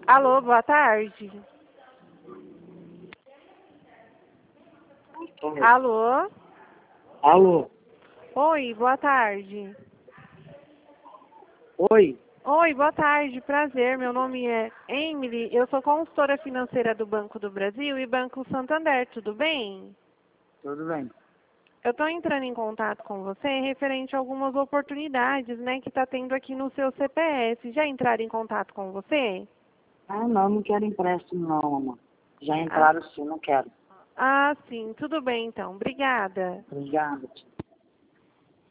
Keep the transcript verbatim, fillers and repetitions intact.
Alô, boa tarde. Oi. Alô? Alô? Oi, boa tarde. Oi? Oi, boa tarde, prazer. Meu nome é Emily, eu sou consultora financeira do Banco do Brasil e Banco Santander, tudo bem? Tudo bem? Eu estou entrando em contato com você referente a algumas oportunidades, né, que está tendo aqui no seu C P F. Já entraram em contato com você? Ah, não, não quero empréstimo não, amor. Já Ah, entraram sim, não quero. ah, sim, tudo bem então. Obrigada. Obrigado.